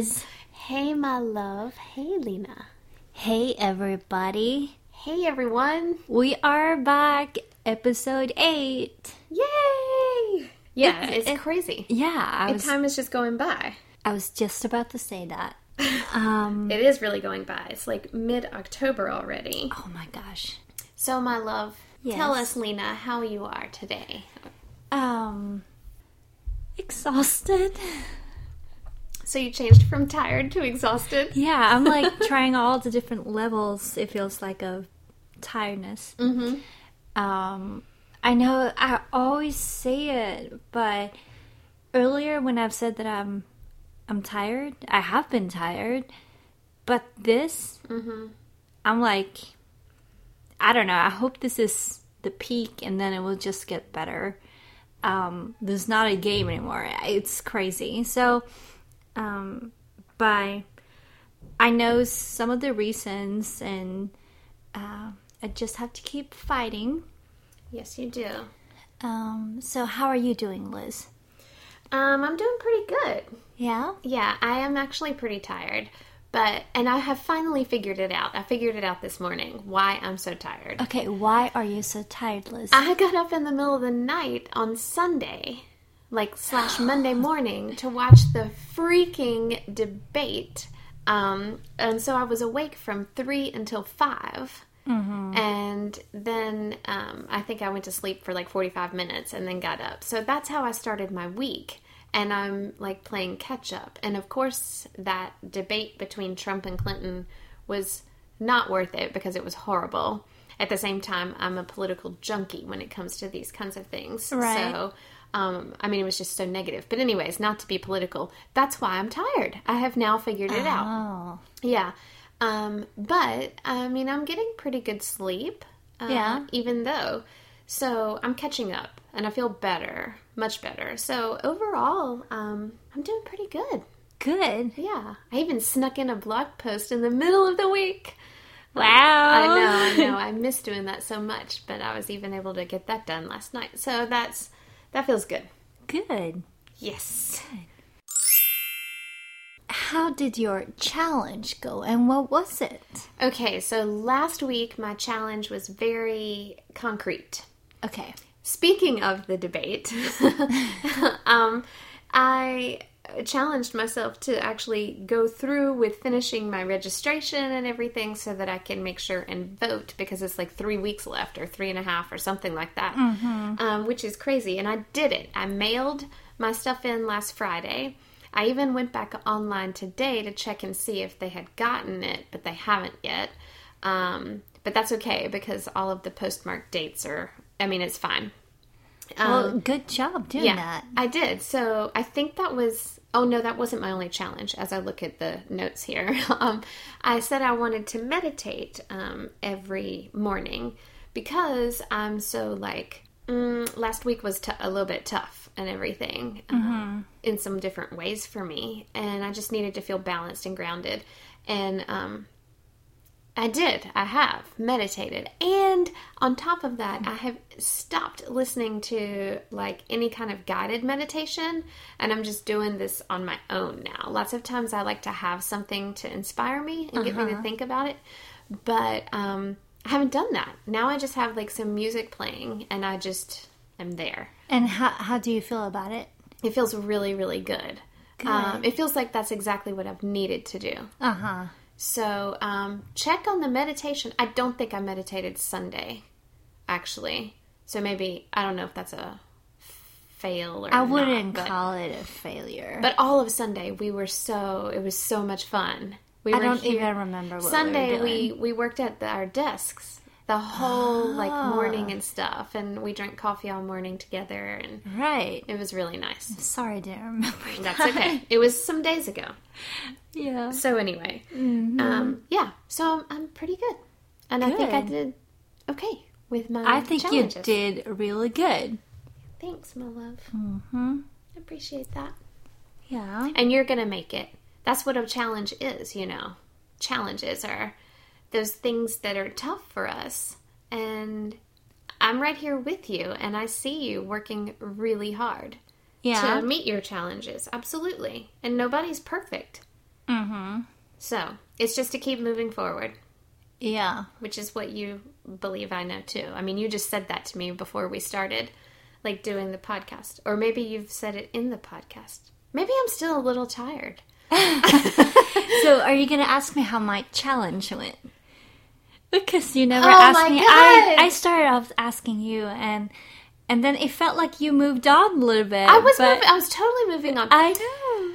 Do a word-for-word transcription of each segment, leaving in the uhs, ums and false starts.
Liz. Hey, my love. Hey, Lena. Hey, everybody. Hey, everyone. We are back. Episode eight. Yay! Yeah, It's- it's, it- crazy. Yeah, I And was, time is just going by. I was just about to say that. Um, It is really going by. It's like mid-October already. oh my gosh. So, my love, Yes. tell us, Lena, how you are today. Um, exhausted. So, you changed from tired to exhausted? Yeah, I'm like trying all the different levels, it feels like, of tiredness. Mm-hmm. Um, I know I always say it, but earlier when I've said that I'm I'm tired, I have been tired, but this, Mm-hmm. I'm like, I don't know, I hope this is the peak and then it will just get better. Um, this is not a game anymore. It's crazy. So, um, but I know some of the reasons, and uh, I just have to keep fighting. Yes, you do. Um, so how are you doing, Liz? Um, I'm doing pretty good. Yeah? Yeah, I am actually pretty tired. But, and I have finally figured it out. I figured it out this morning, why I'm so tired. Okay, why are you so tired, Liz? I got up in the middle of the night on Sunday, like slash Monday morning, to watch the freaking debate. Um, and so I was awake from three until five. Mm-hmm. And then um, I think I went to sleep for like forty-five minutes and then got up. So that's how I started my week. And I'm like playing catch up. And of course, that debate between Trump and Clinton was not worth it because it was horrible. At the same time, I'm a political junkie when it comes to these kinds of things. Right. So, um, I mean, it was just so negative. But anyways, not to be political, that's why I'm tired. I have now figured it out. Oh. Yeah. Um, but, I mean, I'm getting pretty good sleep. Uh, Yeah. Even though. So, I'm catching up. And I feel better. Much better. So, overall, um, I'm doing pretty good. Good. Yeah. I even snuck in a blog post in the middle of the week. Wow. I know, I know. I miss doing that so much. But I was even able to get that done last night. So, that's that feels good. Good. Yes. How did your challenge go, and what was it? Okay, so last week my challenge was very concrete. Okay. Speaking of the debate, um, I challenged myself to actually go through with finishing my registration and everything so that I can make sure and vote, because it's like three weeks left or three and a half or something like that, Mm-hmm. um, which is crazy. And I did it. I mailed my stuff in last Friday. I even went back online today to check and see if they had gotten it, but they haven't yet. Um, but that's okay because all of the postmark dates are, I mean, it's fine. Well, good job doing yeah, that. I did. So I think that was, oh no, that wasn't my only challenge as I look at the notes here. um, I said I wanted to meditate um, every morning because I'm so like, mm, last week was t- a little bit tough and everything um, in some different ways for me. And I just needed to feel balanced and grounded. And um, I did. I have meditated. And on top of that, I have stopped listening to like any kind of guided meditation. And I'm just doing this on my own now. Lots of times I like to have something to inspire me and get me to think about it. But um, I haven't done that. Now I just have like some music playing and I just am there. And how how do you feel about it? It feels really, really good. Good. Um, it feels like that's exactly what I've needed to do. Uh-huh. So, um, check on the meditation. I don't think I meditated Sunday, actually. So maybe, I don't know if that's a fail or I not, wouldn't but, call it a failure. but all of Sunday, we were so, it was so much fun. We I were don't here- even remember what Sunday, we were we, doing. we worked at the, our desks the whole, like, Oh. morning and stuff. And we drank coffee all morning together, and Right. it was really nice. Sorry, I didn't remember. That's that. okay. It was some days ago. Yeah. So anyway, Mm-hmm. um, yeah. So I'm, I'm pretty good, and I think I Good. did okay with my. I think challenges. you did really good. Thanks, my love. Mm-hmm. I appreciate that. Yeah. And you're gonna make it. That's what a challenge is, you know. Challenges are those things that are tough for us, and I'm right here with you, and I see you working really hard Yeah. to meet your challenges. Absolutely, and nobody's perfect. Mm-hmm. So, it's just to keep moving forward. Yeah. Which is what you believe I know, too. I mean, you just said that to me before we started, like, doing the podcast. Or maybe you've said it in the podcast. Maybe I'm still a little tired. So, are you going to ask me how my challenge went? Because you never oh asked me. God. I I started off asking you, and and then it felt like you moved on a little bit. I was but moving, I was totally moving on. I know.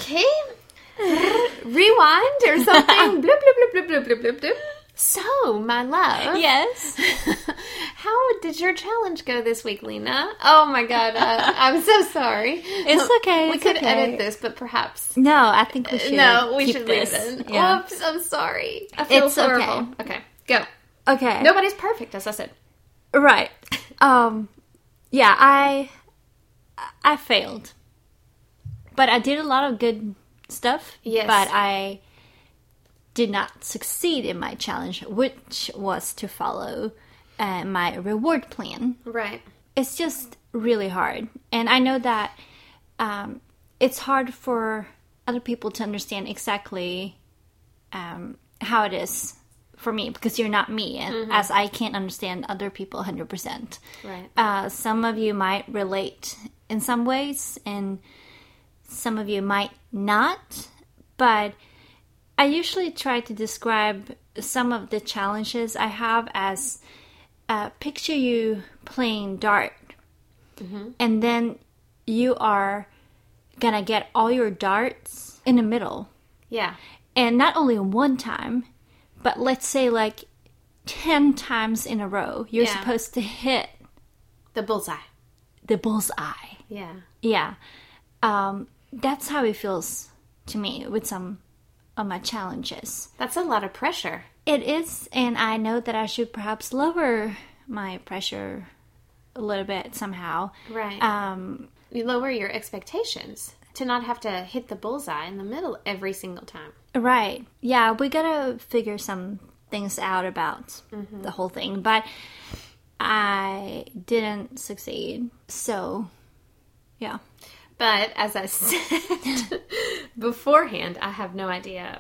Okay. Rewind or something. Bloop, bloop, bloop, bloop, bloop, bloop, bloop. So, my love. Yes. How did your challenge go this week, Lena? Oh my God. Uh, I'm so sorry. It's okay. We it's could okay. edit this, but perhaps. No, I think we should. No, we keep should this. leave it. Yeah. Oops, I'm sorry. I feel It's horrible. okay. Okay, go. Okay. Nobody's perfect, as I said. Right. Um. Yeah, I I failed, but I did a lot of good stuff. Yes. But I did not succeed in my challenge, which was to follow uh, my reward plan. Right. It's just really hard, and I know that um, it's hard for other people to understand exactly um, how it is for me, because you're not me, and mm-hmm. as I can't understand other people one hundred percent. Right. Uh, some of you might relate in some ways, and some of you might not, but I usually try to describe some of the challenges I have as uh, picture you playing dart, mm-hmm. and then you are gonna get all your darts in the middle. Yeah. And not only one time, but let's say like ten times in a row, you're yeah. supposed to hit the bullseye. The bullseye. Yeah. Yeah. Um, that's how it feels to me with some of my challenges. That's a lot of pressure. It is, and I know that I should perhaps lower my pressure a little bit somehow. Right. Um, you lower your expectations to not have to hit the bullseye in the middle every single time. Right. Yeah, we gotta figure some things out about mm-hmm. the whole thing, but I didn't succeed, so yeah. But as I said beforehand, I have no idea.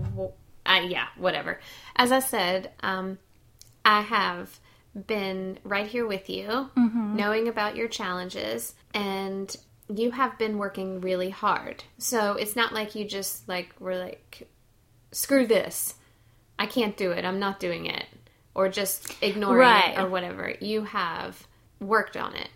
Uh, yeah, whatever. As I said, um, I have been right here with you, mm-hmm. knowing about your challenges, and you have been working really hard. So it's not like you just like were like, screw this, I can't do it, I'm not doing it, or just ignoring right. it or whatever. You have worked on it.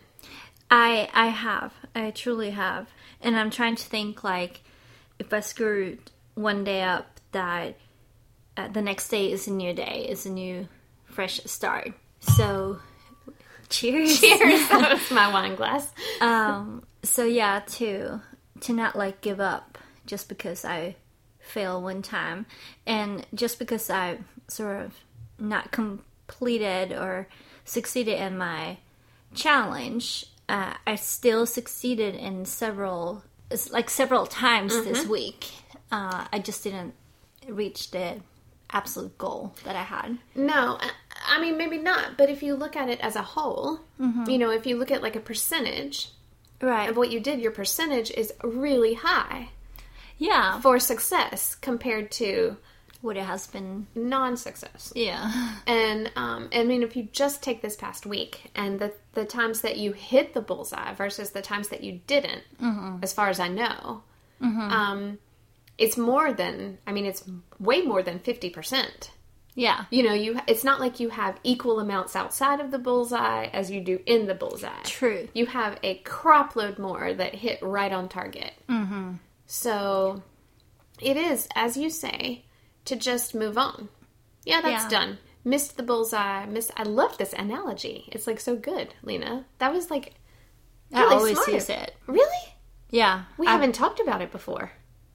I I have. I truly have. And I'm trying to think, like, if I screwed one day up, that uh, the next day is a new day, is a new, fresh start. So, cheers. Cheers. That was my wine glass. um. So, yeah, to, to not, like, give up just because I fail one time. And just because I sort of not completed or succeeded in my challenge, Uh, I still succeeded in several, like several times mm-hmm. this week. Uh, I just didn't reach the absolute goal that I had. No, I mean, maybe not. But if you look at it as a whole, mm-hmm. you know, if you look at like a percentage right. of what you did, your percentage is really high. Yeah. For success compared to what it has been non-success. Yeah. And um, I mean, if you just take this past week and the the times that you hit the bullseye versus the times that you didn't, mm-hmm. as far as I know, mm-hmm. um, it's more than, I mean, it's way more than fifty percent. Yeah. You know, you it's not like you have equal amounts outside of the bullseye as you do in the bullseye. True. You have a crop load more that hit right on target. Mm-hmm. So it is, as you say, to just move on. Yeah, that's yeah. done. Missed the bullseye. Missed. I love this analogy. It's like so good, Lena. That was like really I always smart. use it. Really? Yeah. We I, haven't talked about it before.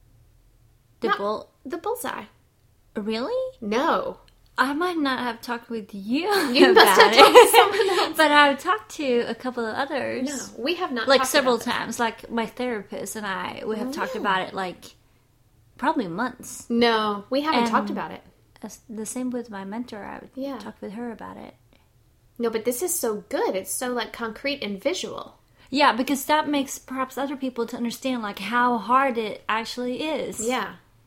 The Not bull. The bullseye. Really? No. I might not have talked with you. You about must have it. talked to someone else. But I've talked to a couple of others. No, we have not. Like talked several about times. Like my therapist and I, we have oh, talked yeah. about it like probably months. No, we haven't and talked about it. The same with my mentor. I would yeah. talk with her about it. No, but this is so good. It's so like concrete and visual. Yeah, because that makes perhaps other people to understand like how hard it actually is. Yeah.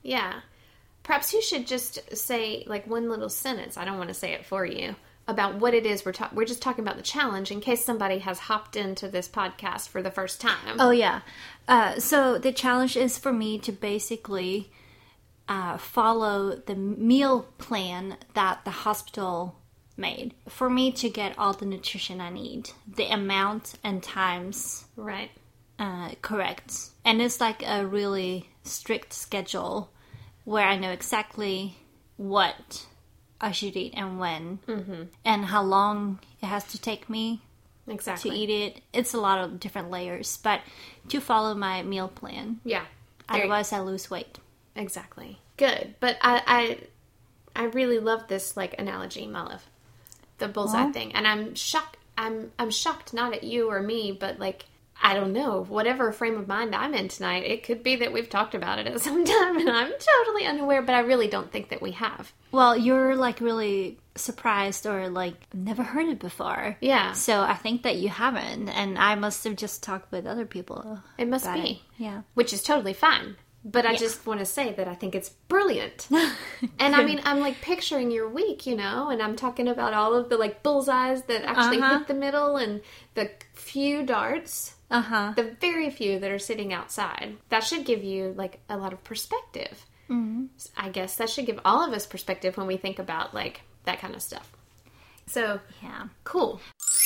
Yeah. Perhaps you should just say, like, one little sentence. I don't want to say it for you. About what it is we're talking. We're just talking about the challenge in case somebody has hopped into this podcast for the first time. Oh, yeah. Uh, so the challenge is for me to basically uh, follow the meal plan that the hospital made. For me to get all the nutrition I need. The amount and times Right. uh, correct. And it's like a really strict schedule where I know exactly what I should eat and when, mm-hmm. and how long it has to take me Exactly. to eat it. It's a lot of different layers, but to follow my meal plan. Yeah. Otherwise, I lose weight. Exactly. Good. But I, I, I really love this like analogy, Maliv, the bullseye Well, thing, and I'm shocked. I'm I'm shocked not at you or me, but like. I don't know, whatever frame of mind I'm in tonight, it could be that we've talked about it at some time and I'm totally unaware, but I really don't think that we have. Well, you're like really surprised or like never heard it before. Yeah. So I think that you haven't, and I must have just talked with other people. It must about be. it. Yeah. Which is totally fine. But I Yeah. just want to say that I think it's brilliant. And I mean, I'm like picturing your week, you know, and I'm talking about all of the like bullseyes that actually Uh-huh. hit the middle and the few darts. Uh-huh. The very few that are sitting outside. That should give you like a lot of perspective. Mm-hmm. I guess that should give all of us perspective when we think about like that kind of stuff. So, Yeah. cool.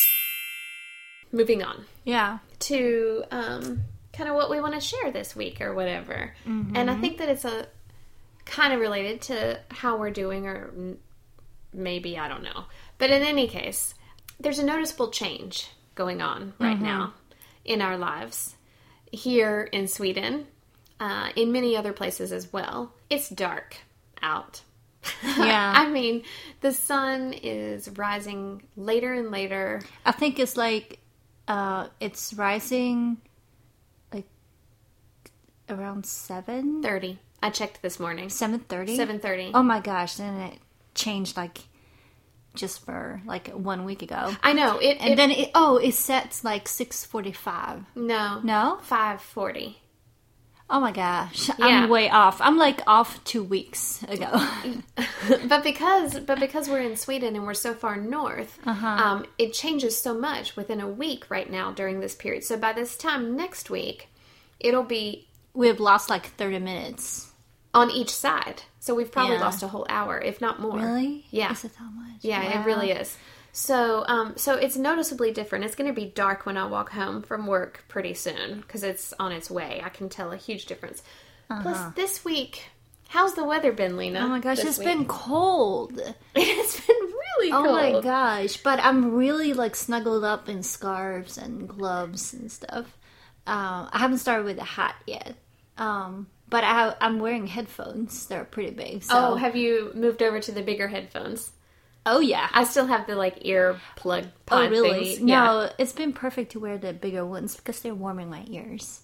Moving on Yeah. to um, kind of what we want to share this week or whatever. Mm-hmm. And I think that it's a kind of related to how we're doing, or m- maybe, I don't know. But in any case, there's a noticeable change going on right Mm-hmm. now in our lives here in Sweden, uh, in many other places as well. It's dark out. Yeah. I mean, the sun is rising later and later. I think it's like uh it's rising like around seven thirty. I checked this morning. seven thirty. seven thirty. Oh my gosh, then it changed like just for like one week ago. I know. It, And it- then it oh, it sets like six forty-five. no. No? five forty. Oh my gosh. Yeah. I'm way off. I'm like off two weeks ago. But because but because we're in Sweden and we're so far north, Uh-huh. um, it changes so much within a week right now during this period. So by this time next week, it'll be We've lost like thirty minutes. on each side. So we've probably Yeah. lost a whole hour, if not more. Really? Yeah. Is it that much? Yeah, Wow. it really is. So, um, so it's noticeably different. It's going to be dark when I walk home from work pretty soon because it's on its way. I can tell a huge difference. Plus, this week, how's the weather been, Lena? Oh my gosh, this it's week? been cold. It's been really Oh cold. my gosh, but I'm really like snuggled up in scarves and gloves and stuff. Uh, I haven't started with a hat yet, um, but I, I'm wearing headphones. They're pretty big. So. Oh, have you moved over to the bigger headphones? Oh yeah. I still have the like ear plug pod Oh really? things. Yeah. No, it's been perfect to wear the bigger ones because they're warming my ears.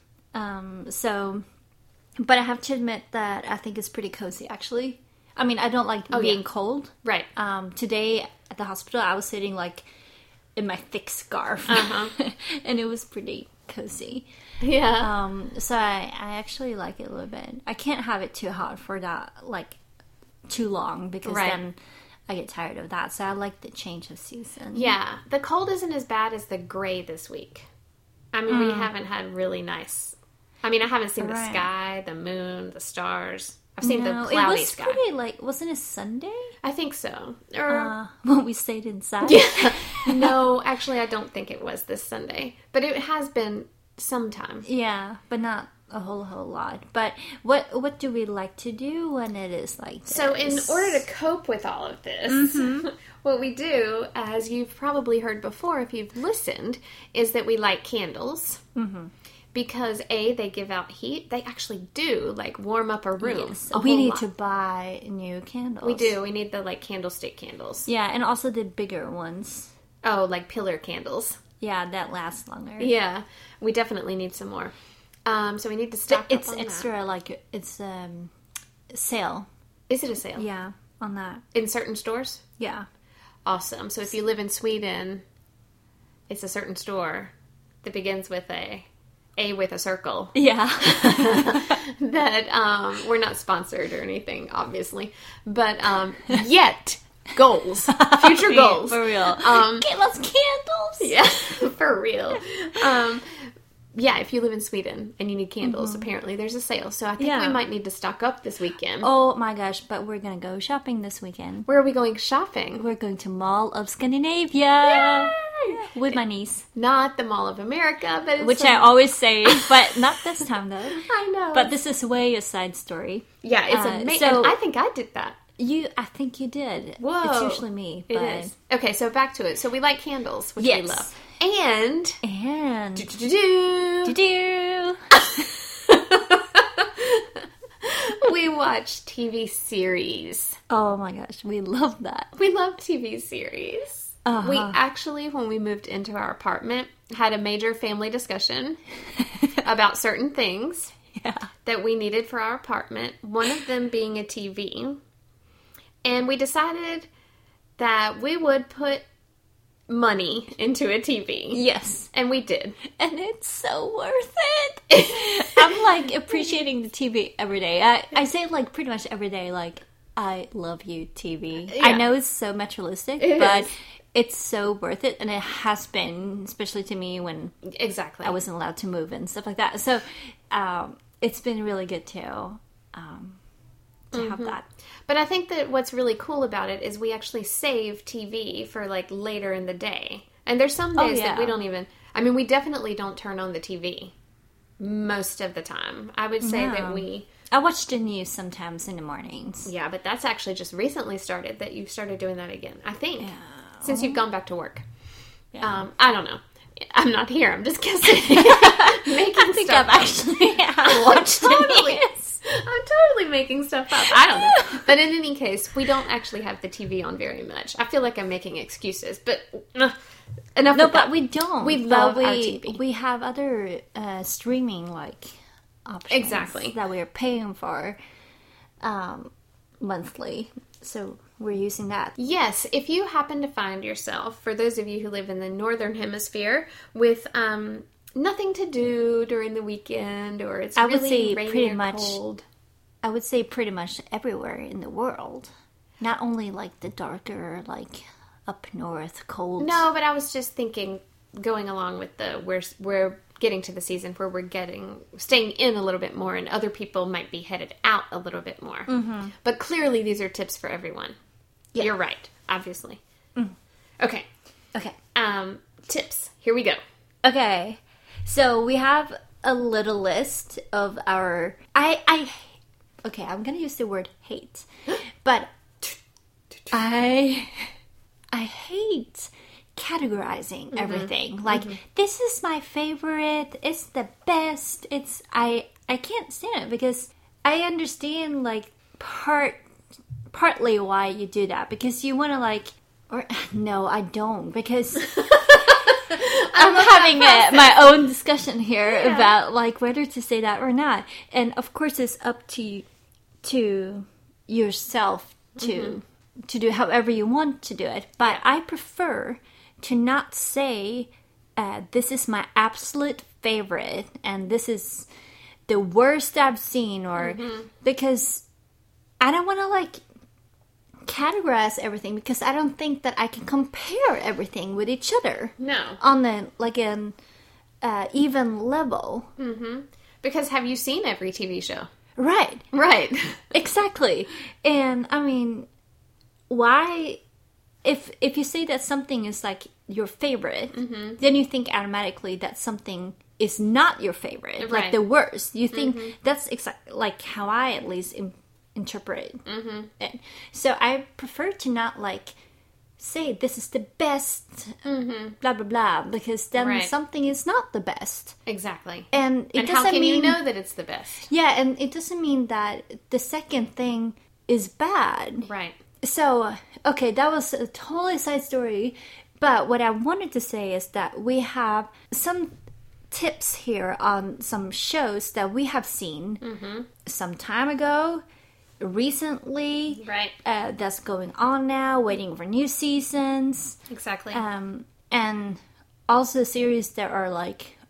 Um, so, but I have to admit that I think it's pretty cozy actually. I mean, I don't like Oh, being yeah. cold. Right. Um, today at the hospital, I was sitting like in my thick scarf, Uh-huh. and it was pretty cozy. Yeah. Um, so I, I actually like it a little bit. I can't have it too hot for that, like too long, because Right. then I get tired of that. So I like the change of season. Yeah, the cold isn't as bad as the gray this week. I mean, Hmm. we haven't had really nice. I mean, I haven't seen the Right. sky, the moon, the stars. I've seen No, the cloudy it was sky. pretty like, wasn't it Sunday? I think so. Or Uh, when we stayed inside. no, actually, I don't think it was this Sunday, but it has been sometime. Yeah, but not a whole whole lot. But what what do we like to do when it is like this? So, in order to cope with all of this, what we do, as you've probably heard before if you've listened, is that we light candles. Mm-hmm. Because A, they give out heat. They actually do, like, warm up a room. Yes. a we whole need lot. to buy new candles. We do. We need the, like, candlestick candles. Yeah, and also the bigger ones. Oh, like pillar candles. Yeah, that lasts longer. Yeah. We definitely need some more. Um, so we need to stock It's up on that. extra, like, it's um sale. Is it a sale? Yeah, on that. In certain stores? Yeah. Awesome. So if you live in Sweden, it's a certain store that begins with a A with a circle. Yeah. that um, we're not sponsored or anything, obviously. But um, yet, goals. Future goals. For real. Um, Give us candles. Yeah, for real. Um, yeah, if you live in Sweden and you need candles, mm-hmm. apparently there's a sale. So I think yeah. we might need to stock up this weekend. Oh my gosh, but we're going to go shopping this weekend. Where are we going shopping? We're going to Mall of Scandinavia. Yay! With my niece. Not the Mall of America, but it's Which some... I always say, but not this time though. I know. But this is way a side story. Yeah, it's uh, amazing. So I think I did that. You, I think you did. Whoa. It's usually me. But... It is. Okay, so back to it. So we like candles, which yes. we love. And... And... Do-do-do-do. Do-do. We watch T V series. Oh my gosh, we love that. We love T V series. Uh-huh. We actually, when we moved into our apartment, had a major family discussion about certain things yeah. that we needed for our apartment. One of them being a T V. And we decided that we would put money into a T V. Yes. And we did. And it's so worth it. I'm like appreciating the T V every day. I, I say like pretty much every day, like, I love you, T V. Yeah. I know it's so materialistic, it but is. It's so worth it. And it has been, especially to me when exactly I wasn't allowed to move and stuff like that. So um, it's been really good too. Um, to mm-hmm. have that. But I think that what's really cool about it is we actually save T V for like later in the day. And there's some days oh, yeah. that we don't even, I mean, we definitely don't turn on the T V most of the time. I would say no. that we... I watch the news sometimes in the mornings. Yeah, but that's actually just recently started that you've started doing that again. I think. Yeah. Since you've gone back to work. Yeah. Um, I don't know. I'm not here. I'm just guessing. Making I think stuff I've actually yeah, watched I'm totally, I'm totally making stuff up. I don't know. But in any case, we don't actually have the T V on very much. I feel like I'm making excuses, but uh, enough No, with but that. we don't. We love we, our T V. We have other uh, streaming like options exactly. that we're paying for um, monthly. So we're using that. Yes, if you happen to find yourself, for those of you who live in the northern hemisphere, with um, nothing to do during the weekend, or it's I really would say rainy pretty or much, cold. I would say pretty much everywhere in the world. Not only like the darker, like up north, cold. No, but I was just thinking, going along with the we're we're getting to the season where we're getting staying in a little bit more, and other people might be headed out a little bit more. Mm-hmm. But clearly, these are tips for everyone. Yeah. You're right, obviously. Mm. Okay. Okay. Um, tips. Here we go. Okay. So we have a little list of our... I... I okay, I'm going to use the word hate. But I... I hate categorizing mm-hmm. everything. Like, mm-hmm. this is my favorite. It's the best. It's... I, I can't stand it because I understand, like, part... partly why you do that, because you want to like, or no, I don't, because I'm having a, my own discussion here yeah. about like whether to say that or not, and of course it's up to to yourself to mm-hmm. to do however you want to do it, but yeah. I prefer to not say uh, this is my absolute favorite and this is the worst I've seen, or mm-hmm. because I don't want to like categorize everything, because I don't think that I can compare everything with each other. No. On a, like an uh, even level. Mm-hmm. Because have you seen every T V show? Right. Right. Exactly. And, I mean, why... If if you say that something is, like, your favorite, mm-hmm. then you think automatically that something is not your favorite. Right. Like, the worst. You think mm-hmm. that's exactly, like, how I, at least... Im- interpret mm-hmm. it. So I prefer to not like say this is the best mm-hmm. blah blah blah, because then right. something is not the best. Exactly. And it and doesn't how can mean, you know that it's the best? Yeah, and it doesn't mean that the second thing is bad. Right. So okay, that was a totally side story, but what I wanted to say is that we have some tips here on some shows that we have seen mm-hmm. some time ago, recently, right? Uh, that's going on now, waiting for new seasons. Exactly. Um, and also series that are like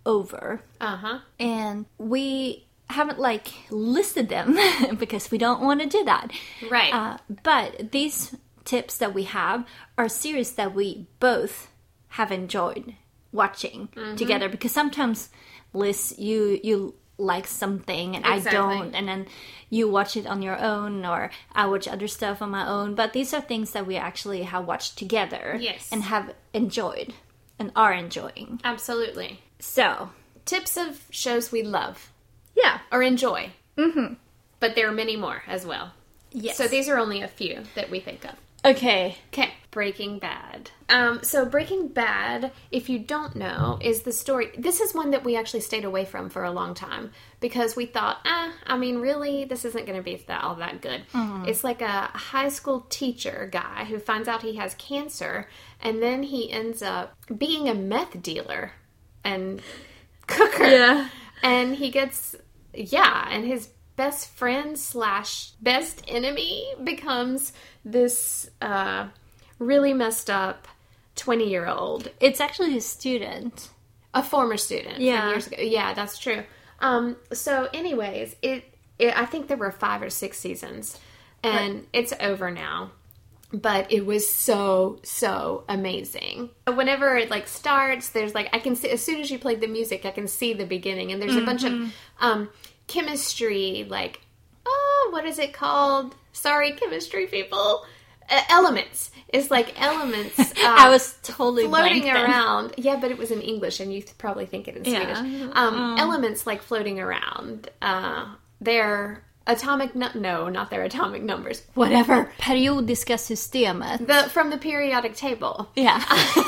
over. Uh-huh. And we haven't, like, listed them because we don't want to do that. Right. Uh, but these tips that we have are series that we both have enjoyed watching mm-hmm. together. Because sometimes, Liz, you you like something and exactly. I don't. And then you watch it on your own, or I watch other stuff on my own. But these are things that we actually have watched together. Yes. And have enjoyed and are enjoying. Absolutely. So, tips of shows we love. Yeah. Or enjoy. Mm-hmm. But there are many more as well. Yes. So these are only a few that we think of. Okay. Okay. Breaking Bad. Um, so Breaking Bad, if you don't know, is the story... This is one that we actually stayed away from for a long time. Because we thought, eh, I mean, really, this isn't going to be that, all that good. Mm-hmm. It's like a high school teacher guy who finds out he has cancer. And then he ends up being a meth dealer and cooker. Yeah. And he gets... Yeah, and his best friend slash best enemy becomes this uh, really messed up twenty-year-old. It's actually his student. A former student yeah. from years ago. Yeah, that's true. Um, so anyways, it, it I think there were five or six seasons. And but, it's over now. But it was so, so amazing. Whenever it, like, starts, there's, like, I can see, as soon as you played the music, I can see the beginning. And there's mm-hmm. a bunch of um, chemistry, like, oh, what is it called? Sorry, chemistry people. Uh, elements. It's like elements. Uh, I was totally floating blank around. Then. Yeah, but it was in English, and you probably think it in yeah. Swedish. Um, um, elements, like, floating around. Uh, they're... Atomic, no, no, not their atomic numbers. Whatever. Periodiska systemet. The, from the periodic table. Yeah.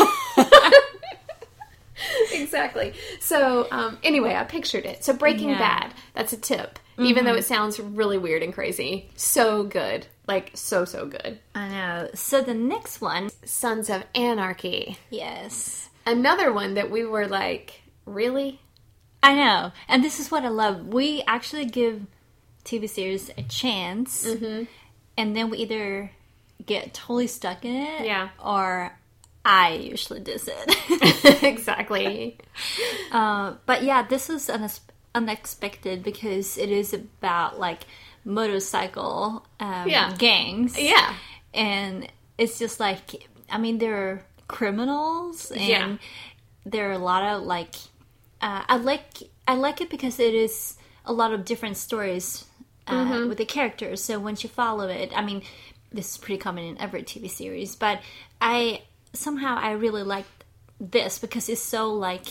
Exactly. So, um, anyway, I pictured it. So, Breaking yeah. Bad, that's a tip. Mm-hmm. Even though it sounds really weird and crazy. So good. Like, so, so good. I know. So, the next one. Sons of Anarchy. Yes. Another one that we were like, really? I know. And this is what I love. We actually give... T V series a chance, mm-hmm. and then we either get totally stuck in it, yeah. or I usually diss it. Exactly. Uh, but yeah, this is un- unexpected because it is about like motorcycle um, yeah. gangs. Yeah. And it's just like, I mean, they're criminals, and yeah. there are a lot of like, uh, I like I like it because it is a lot of different stories. Uh, mm-hmm. with the characters, so once you follow it, I mean, this is pretty common in every T V series, but I somehow I really liked this because it's so like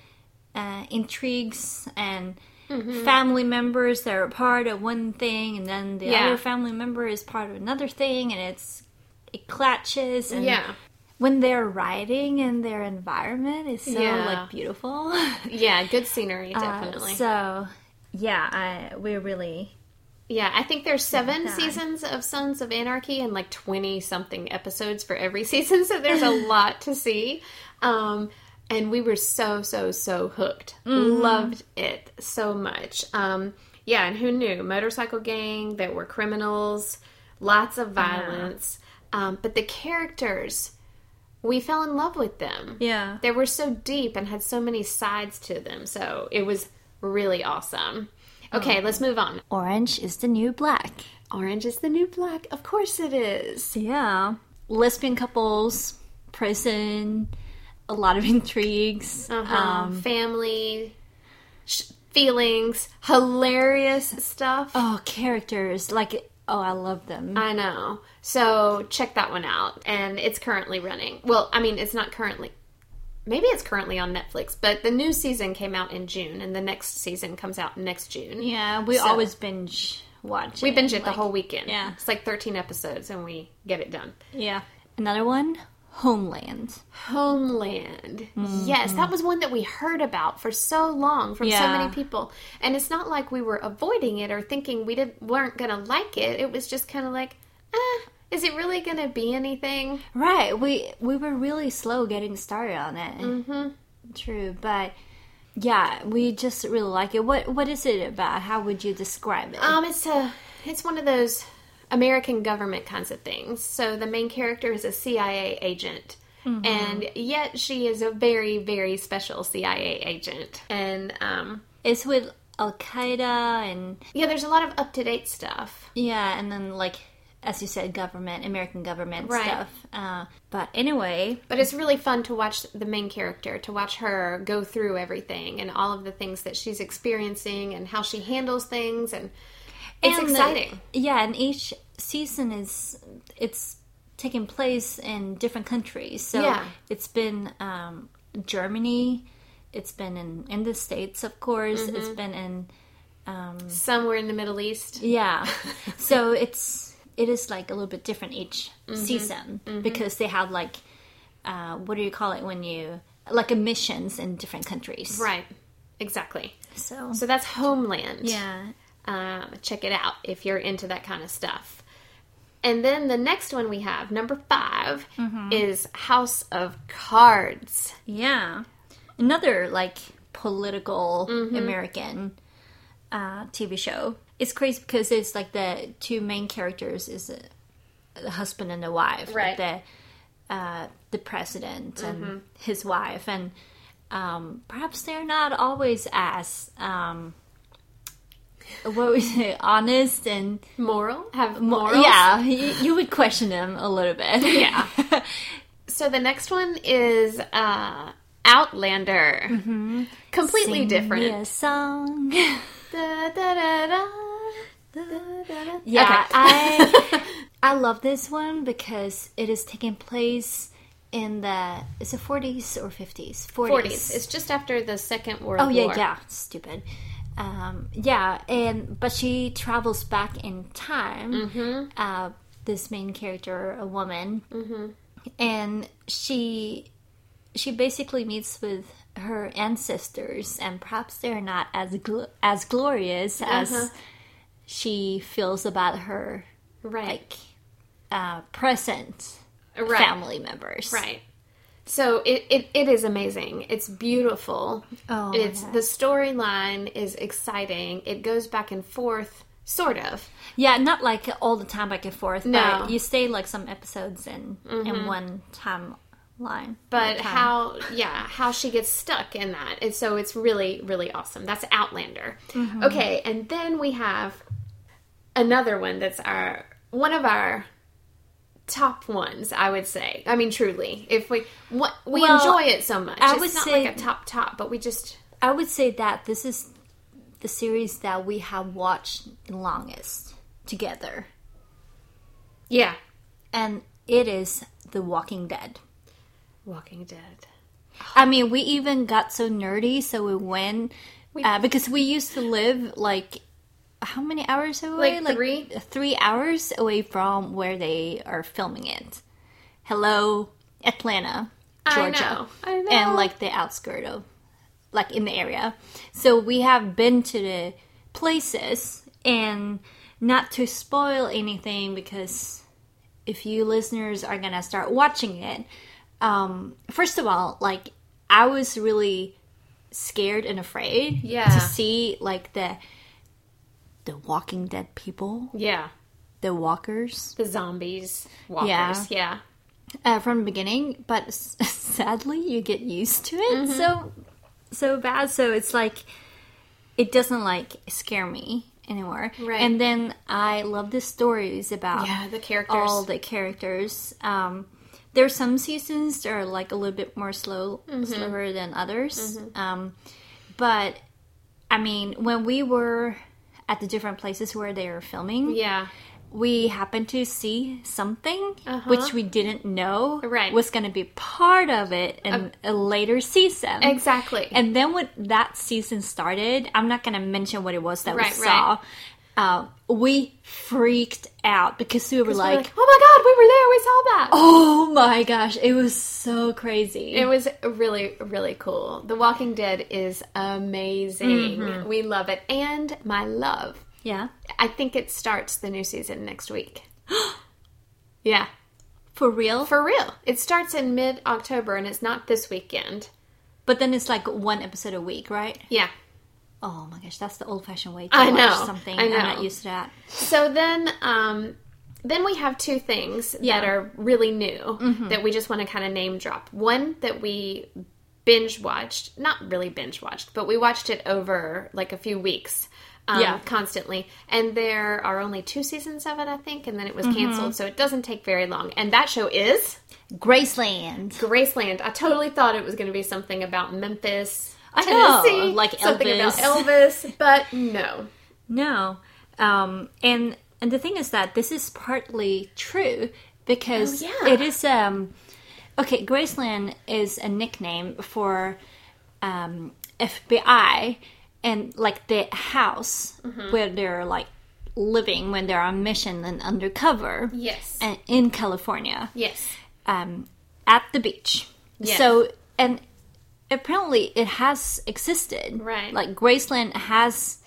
uh, intrigues and mm-hmm. family members that are part of one thing, and then the yeah. other family member is part of another thing, and it's it clashes, and yeah. when they're riding in their environment, it's so yeah. like beautiful. Yeah, good scenery, definitely. Uh, so yeah, I we really. Yeah, I think there's seven seasons of Sons of Anarchy and like twenty-something episodes for every season, so there's a lot to see. Um, and we were so, so, so hooked. Mm-hmm. Loved it so much. Um, yeah, and who knew? Motorcycle gang that were criminals, lots of violence. Yeah. Um, but the characters, we fell in love with them. Yeah. They were so deep and had so many sides to them, so it was really awesome. Okay, let's move on. Orange is the new black. Orange is the new black. Of course it is. Yeah. Lesbian couples, prison, a lot of intrigues. Uh-huh. Um, Family, sh- feelings, hilarious stuff. Oh, characters. Like, oh, I love them. I know. So, check that one out. And it's currently running. Well, I mean, it's not currently... Maybe it's currently on Netflix, but the new season came out in June, and the next season comes out next June. Yeah, we so, always binge watch We it. binge it like, the whole weekend. Yeah. It's like thirteen episodes, and we get it done. Yeah. Another one, Homeland. Homeland. Mm-hmm. Yes, that was one that we heard about for so long from yeah. so many people. And it's not like we were avoiding it or thinking we didn't weren't going to like it. It was just kind of like, eh, is it really going to be anything? Right. We we were really slow getting started on it. Mm-hmm. True. But, yeah, we just really like it. What What is it about? How would you describe it? Um, It's a it's one of those American government kinds of things. So the main character is a C I A agent. Mm-hmm. And yet she is a very, very special C I A agent. And um, it's with Al-Qaeda and... Yeah, there's a lot of up-to-date stuff. Yeah, and then, like, as you said, government, American government right. stuff. Uh, but anyway... But it's really fun to watch the main character, to watch her go through everything and all of the things that she's experiencing and how she handles things. And it's and exciting. The, yeah, and each season is... It's taking place in different countries. So yeah. it's been um, Germany... It's been in, in the States, of course. Mm-hmm. It's been in... Um, somewhere in the Middle East. Yeah. So it's... It is like a little bit different each mm-hmm. season. Mm-hmm. Because they have like... Uh, what do you call it when you... Like missions in different countries. Right. Exactly. So... So that's Homeland. Yeah. Uh, check it out if you're into that kind of stuff. And then the next one we have, number five, mm-hmm. is House of Cards. Yeah. Another, like, political mm-hmm. American uh, T V show. It's crazy because it's, like, the two main characters is a, the husband and the wife. Right. Like the, uh, the president and mm-hmm. his wife. And um, perhaps they're not always as, um, what would you say, honest and... Moral? Have morals? Yeah, you, you would question them a little bit. Yeah. So the next one is... Uh, Outlander. Mm-hmm. Completely Sing different. Me a song. da, da, da, da, da, da. Yeah, okay. I I love this one because it is taking place in the is it forties or fifties? forties. It's just after the Second World War. Oh yeah, yeah. Stupid. Um, yeah, and but she travels back in time. Mm-hmm. Uh, this main character, a woman, mm-hmm. and she. She basically meets with her ancestors, and perhaps they're not as gl- as glorious uh-huh. as she feels about her, right. like, uh, present right. family members. Right. So it, it, it is amazing. It's beautiful. Oh, it's the storyline is exciting. It goes back and forth, sort of. Yeah, not like all the time back and forth. No, but you stay like some episodes in mm-hmm. in one time. Line, but how yeah how she gets stuck in that, and so it's really really awesome. That's Outlander. Mm-hmm. Okay, and then we have another one that's our one of our top ones, I would say. I mean, truly, if we what we well, enjoy it so much, I it's would not say, like a top top, but we just I would say that this is the series that we have watched the longest together. Yeah, and it is The Walking Dead. Walking Dead. I mean, we even got so nerdy, so we went uh, because we used to live like how many hours away? Like three, like three hours away from where they are filming it. Hello, Atlanta, Georgia, I know, I know. And like the outskirts of, like in the area. So we have been to the places, and not to spoil anything, because if you listeners are gonna start watching it. Um, first of all, like, I was really scared and afraid yeah. to see, like, the the Walking Dead people. Yeah. The walkers. The zombies. Walkers, yeah. yeah. Uh, from the beginning, but s- sadly, you get used to it mm-hmm. so, so bad. So it's like, it doesn't, like, scare me anymore. Right. And then I love the stories about yeah, the characters. all the characters. Um... There's some seasons that are like a little bit more slow, mm-hmm. slower than others. Mm-hmm. Um, but, I mean, when we were at the different places where they were filming, yeah, we happened to see something uh-huh. which we didn't know right. was going to be part of it in uh, a later season. Exactly. And then when that season started, I'm not going to mention what it was that right, we saw. Right. Uh, we freaked out because we were like, we were like, oh my god, we were there, we saw that. Oh my gosh, it was so crazy. It was really, really cool. The Walking Dead is amazing. Mm-hmm. We love it. And my love. Yeah. I think it starts the new season next week. Yeah. For real? For real. It starts in mid-October and it's not this weekend. But then it's like one episode a week, right? Yeah. Oh my gosh, that's the old-fashioned way to I watch know, something. I know. I'm not used to that. So then, um, Then we have two things Yeah. that are really new Mm-hmm. that we just want to kind of name drop. One that we binge watched, not really binge watched, but we watched it over like a few weeks. Um, Yeah. constantly. And there are only two seasons of it, I think, and then it was Mm-hmm. canceled, so it doesn't take very long. And that show is Graceland. Graceland. I totally thought it was going to be something about Memphis, I know, Tennessee, like something Elvis. about Elvis, but no. No. Um, and and the thing is that this is partly true because Oh, yeah. it is um okay, Graceland is a nickname for um F B I and like the house Mm-hmm. where they're like living when they're on mission and undercover Yes. and in California. Yes. Um at the beach. Yes. So and apparently it has existed. Right. Like Graceland has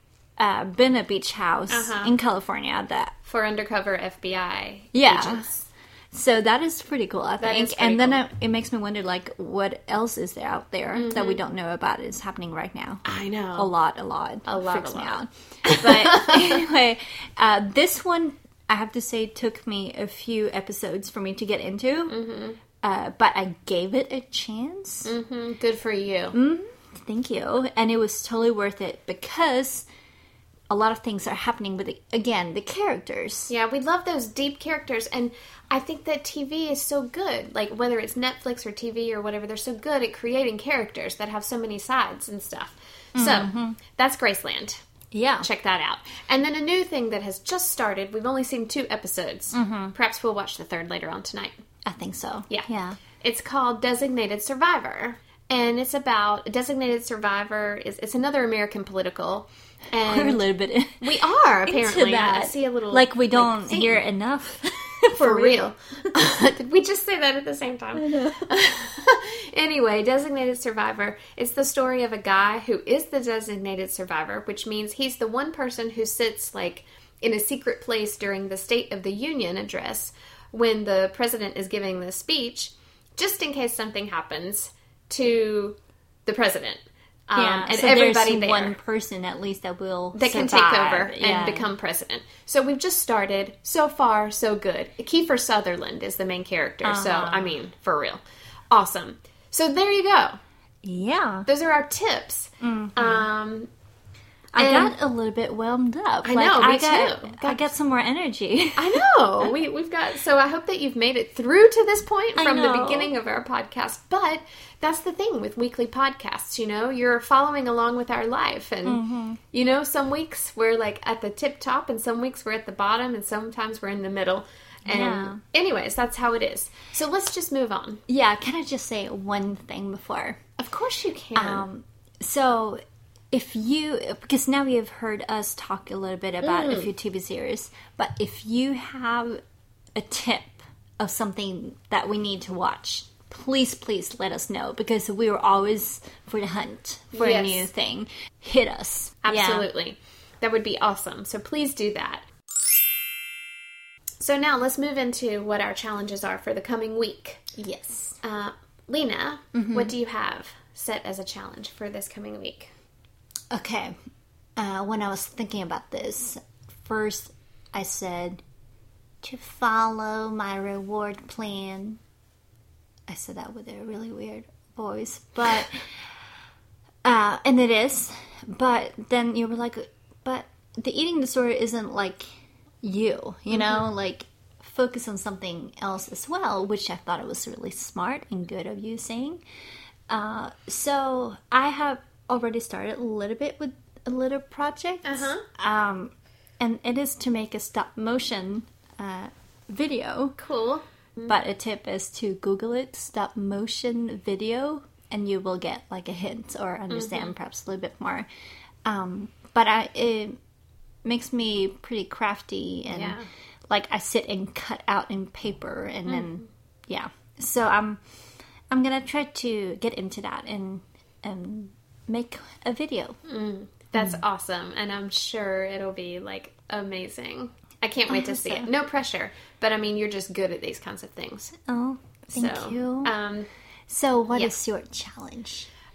uh, been a beach house Uh-huh. in California that For undercover F B I Yeah. agents. so that is pretty cool, I That think. is pretty And then cool. it, it makes me wonder like what else is there out there that Mm-hmm. we don't know about is happening right now. I know. A lot, a lot. A lot, Freaks a me lot. out. But anyway, uh, this one I have to say took me a few episodes for me to get into. Mm-hmm. Uh, but I gave it a chance. Mm-hmm. Good for you. Mm. Thank you. And it was totally worth it because a lot of things are happening with, the, again, the characters. Yeah, we love those deep characters, and I think that T V is so good. Like, whether it's Netflix or T V or whatever, they're so good at creating characters that have so many sides and stuff. So, that's Graceland. Yeah. Check that out. And then a new thing that has just started. We've only seen two episodes. Perhaps we'll watch the third later on tonight. I think so. Yeah. Yeah. It's called Designated Survivor. And it's about Designated Survivor is it's another American political. And We're a little bit we are apparently. into that. I see a little like we don't thing. hear enough. For real. Did we just say that at the same time? I know. Anyway, Designated Survivor is the story of a guy who is the designated survivor, which means he's the one person who sits like in a secret place during the State of the Union address when the president is giving the speech, just in case something happens to the president. Um, Yeah, and so everybody there's there one person at least that will that can survive. take over Yeah. and become president. So we've just started. So far, so good. Kiefer Sutherland is the main character. So, Uh-huh. I mean, for real. Awesome. So there you go. Yeah. Those are our tips. Um, I and- got a little bit whelmed up. I Like, know, me I got, too. I got some more energy. I know. we, we've got, so I hope that you've made it through to this point I from the know. beginning of our podcast. But that's the thing with weekly podcasts, you know, you're following along with our life. And, Mm-hmm. you know, some weeks we're like at the tip top and some weeks we're at the bottom and sometimes we're in the middle. And Yeah. anyways, that's how it is. So let's just move on. Yeah, can I just say one thing before? Of course you can. Um, so if you, because now you've heard us talk a little bit about Mm. a few T V series, but if you have a tip of something that we need to watch, please, please let us know because we are always for the hunt for Yes. a new thing. Hit us. Yeah. Absolutely. That would be awesome. So please do that. So now let's move into what our challenges are for the coming week. Yes. Uh, Lena, Mm-hmm. what do you have set as a challenge for this coming week? Okay. Uh, when I was thinking about this, first I said to follow my reward plan. I said that with a really weird voice, but uh, and it is. But then you were like, but the eating disorder isn't like you, you know, like focus on something else as well, which I thought it was really smart and good of you saying. Uh, so I have already started a little bit with a little project. Uh-huh. Um, and it is to make a stop motion uh, video. Cool. But a tip is to Google it, stop motion video, and you will get like a hint or understand Mm-hmm. perhaps a little bit more. Um, but I, it makes me pretty crafty and Yeah. like I sit and cut out in paper and Mm. then, yeah. So I'm, I'm gonna try to get into that and, and make a video. That's awesome. And I'm sure it'll be like amazing. I can't wait to see it. No pressure. But I mean, you're just good at these kinds of things. Oh, thank so, you. Um, So what is yeah. your challenge?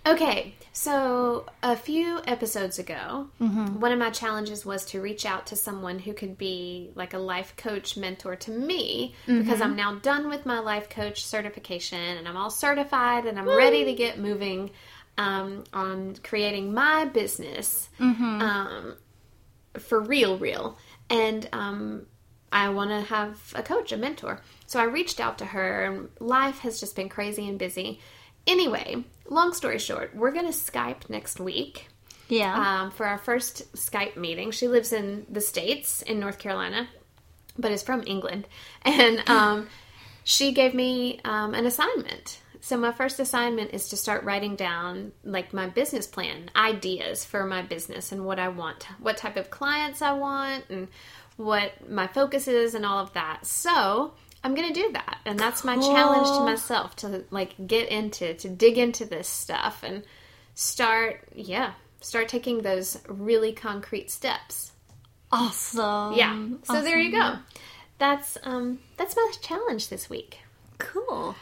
Okay, so a few episodes ago, mm-hmm. one of my challenges was to reach out to someone who could be like a life coach mentor to me, mm-hmm. because I'm now done with my life coach certification and I'm all certified and I'm Woo! ready to get moving um, on creating my business mm-hmm. um, for real, real. And um, I want to have a coach, a mentor. So I reached out to her, and life has just been crazy and busy. Anyway, long story short, we're going to Skype next week. Yeah. Um, for our first Skype meeting. She lives in the States, in North Carolina, but is from England. And um, she gave me um, an assignment. So my first assignment is to start writing down, like, my business plan, ideas for my business and what I want, what type of clients I want, and what my focus is and all of that. So I'm going to do that. And that's my cool. challenge to myself, to like get into, to dig into this stuff and start, yeah, start taking those really concrete steps. Awesome. Yeah. So awesome. There you go. That's, um, that's my challenge this week. Cool.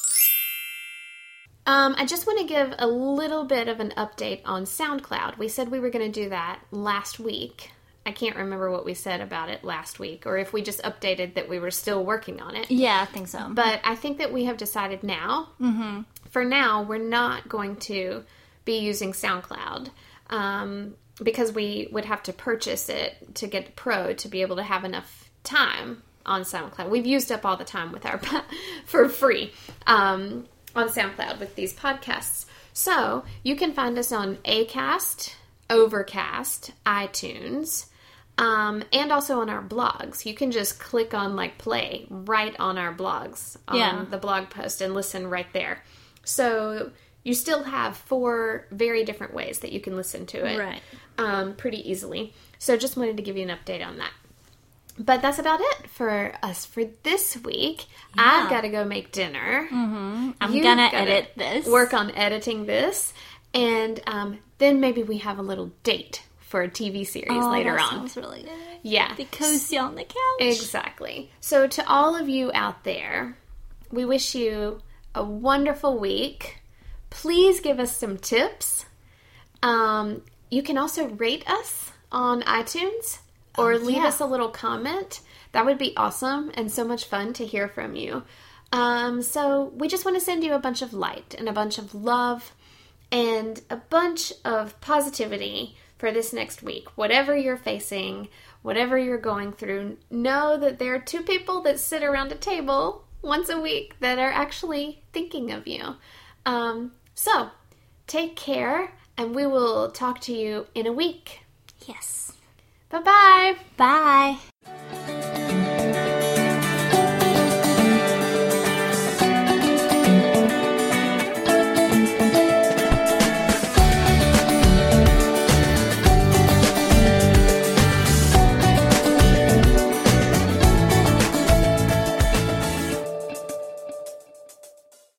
Um, I just want to give a little bit of an update on SoundCloud. We said we were going to do that last week. I can't remember what we said about it last week, or if we just updated that we were still working on it. Yeah, I think so. But I think that we have decided now, mm-hmm. for now, we're not going to be using SoundCloud, um, because we would have to purchase it to get Pro to be able to have enough time on SoundCloud. We've used up all the time with our for free um, on SoundCloud with these podcasts. So you can find us on Acast, Overcast, iTunes, Um, and also on our blogs. You can just click on like play right on our blogs, on yeah. the blog post, and listen right there. So you still have four very different ways that you can listen to it, right? Um, pretty easily. So just wanted to give you an update on that. But that's about it for us for this week. Yeah. I've got to go make dinner. Mm-hmm. I'm You've gonna edit this. Work on editing this, and um, then maybe we have a little date for a T V series oh, later that on. Sounds really good. Yeah. Be cozy on the couch. Exactly. So to all of you out there, we wish you a wonderful week. Please give us some tips. Um, you can also rate us on iTunes or oh, leave yeah. us a little comment. That would be awesome and so much fun to hear from you. Um, so we just want to send you a bunch of light and a bunch of love and a bunch of positivity for this next week. Whatever you're facing, whatever you're going through, know that there are two people that sit around a table once a week that are actually thinking of you. Um, so, take care, and we will talk to you in a week. Yes. Bye-bye. Bye.